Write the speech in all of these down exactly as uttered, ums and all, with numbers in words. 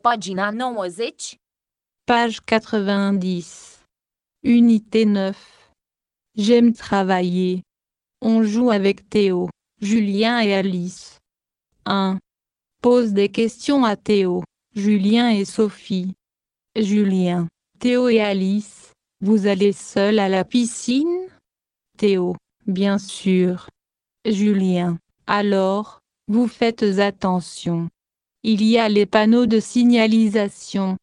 Pagina nouăzeci. Page quatre-vingt-dix. Unité neuf. J'aime travailler. On joue avec Théo, Julien et Alice. un. Pose des questions à Théo, Julien et Sophie. Julien. Théo et Alice, vous allez seuls à la piscine? Théo. Bien sûr. Julien. Alors, vous faites attention. Il y a les panneaux de signalisation.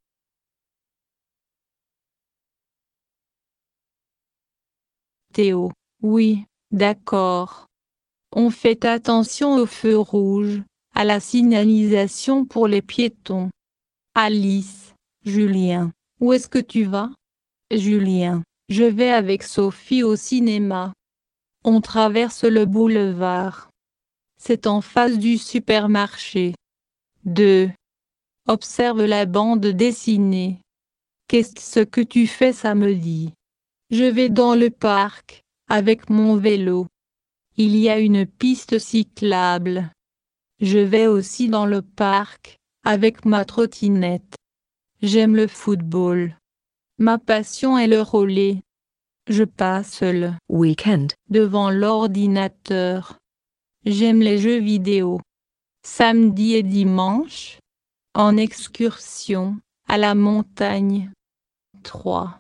Théo. Oui, d'accord. On fait attention aux feux rouges, à la signalisation pour les piétons. Alice. Julien. Où est-ce que tu vas? Julien. Je vais avec Sophie au cinéma. On traverse le boulevard. C'est en face du supermarché. deux. Observe la bande dessinée. Qu'est-ce que tu fais samedi? Je vais dans le parc, avec mon vélo. Il y a une piste cyclable. Je vais aussi dans le parc, avec ma trottinette. J'aime le football. Ma passion est le relais. Je passe le weekend devant l'ordinateur. J'aime les jeux vidéo. Samedi et dimanche, en excursion, à la montagne. trois.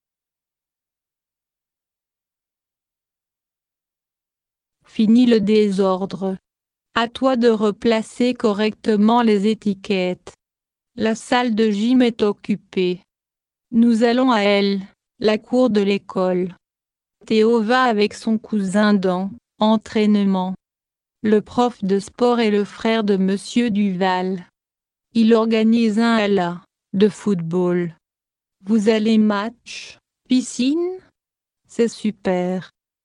Fini le désordre. À toi de replacer correctement les étiquettes. La salle de gym est occupée. Nous allons à elle, la cour de l'école. Théo va avec son cousin dans entraînement. Le prof de sport est le frère de Monsieur Duval. Il organise un gala de football. Vous allez match, piscine? C'est super.